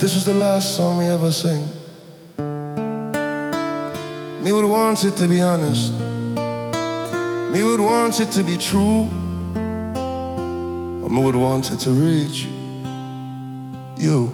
this was the last song we ever sing, me would want it to be honest. Me would want it to be true. Or me would want it to reach you.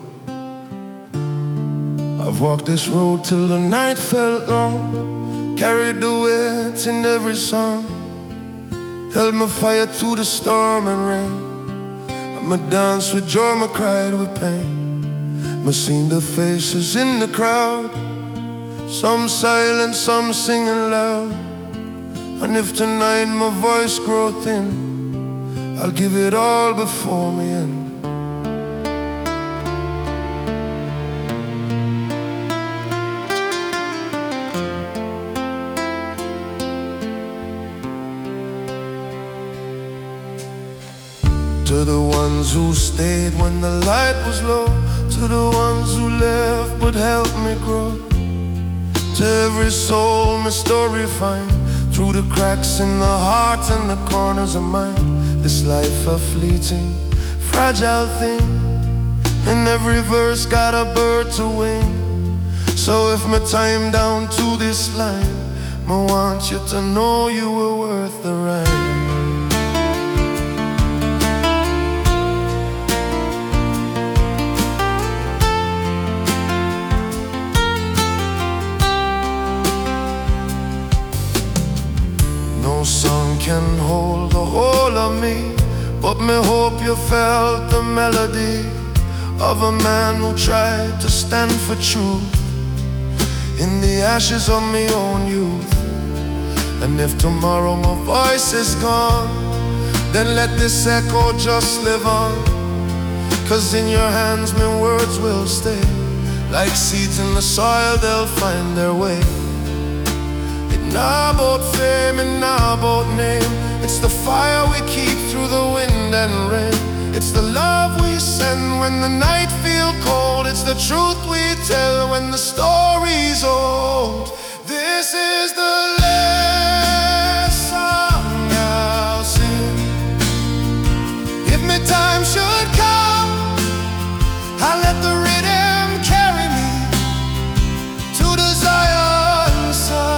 I've walked this road till the night felt long, carried the weight in every song, held my fire through the storm and rain. I'ma dance with joy, I'ma cried with pain. I'ma seen the faces in the crowd, some silent, some singing loud. And if tonight my voice grow thin, I'll give it all before me end. To the ones who stayed when the light was low, to the ones who left but helped me grow, to every soul my story find, through the cracks in the heart and the corners of mine. This life a fleeting, fragile thing, and every verse got a bird to wing. So if my time down to this line, I want you to know you were worth the ride. No song can hold the whole of me, but me hope you felt the melody of a man who tried to stand for truth in the ashes of my own youth. And if tomorrow my voice is gone, then let this echo just live on, 'cause in your hands my words will stay. Like seeds in the soil, they'll find their way. Not about fame and not about name, it's the fire we keep through the wind and rain. It's the love we send when the night feels cold. It's the truth we tell when the story's old. This is the last song I'll sing. If my time should come, I'll let the rhythm carry me to the Zion sun.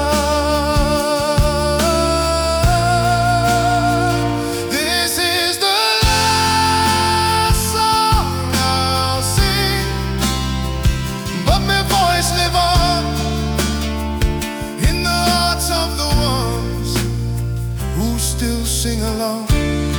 Sing along.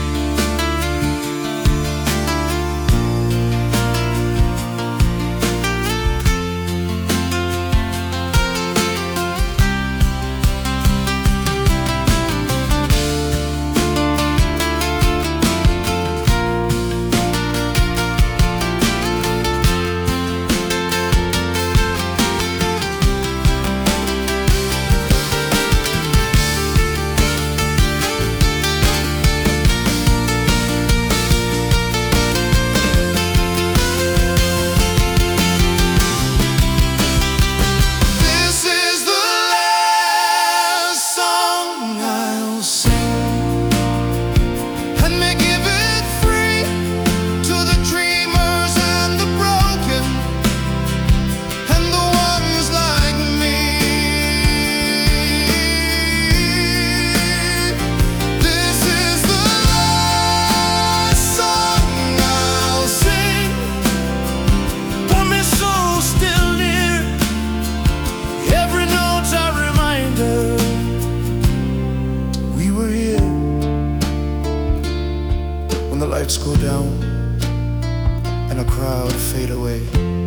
When the lights go down and a crowd fade away,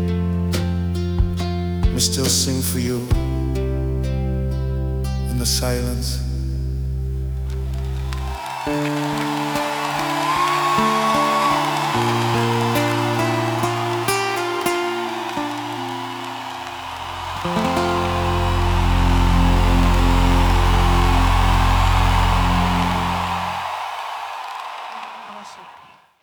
we still sing for you in the silence.